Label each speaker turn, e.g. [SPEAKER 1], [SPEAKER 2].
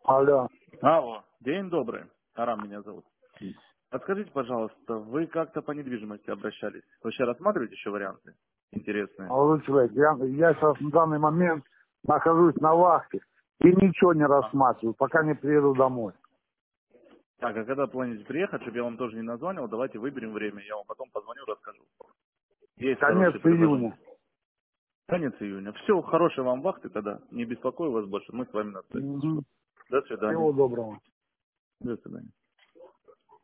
[SPEAKER 1] Алло.
[SPEAKER 2] Алло, день добрый. Арам меня зовут. Подскажите, пожалуйста, вы как-то по недвижимости обращались? Вообще рассматриваете еще варианты интересные?
[SPEAKER 1] Молодой человек, я сейчас на данный момент нахожусь на вахте и ничего не рассматриваю, пока не приеду домой.
[SPEAKER 2] Так, а когда планируете приехать, чтобы я вам тоже не названивал, давайте выберем время, я вам потом позвоню, расскажу. Есть
[SPEAKER 1] Конец
[SPEAKER 2] хорошие предложения.
[SPEAKER 1] июня.
[SPEAKER 2] Конец июня. Все, хорошей вам вахты тогда. Не беспокою вас больше, мы с вами на связи.
[SPEAKER 1] Мгм.
[SPEAKER 2] До свидания.
[SPEAKER 1] Всего доброго.
[SPEAKER 2] До свидания.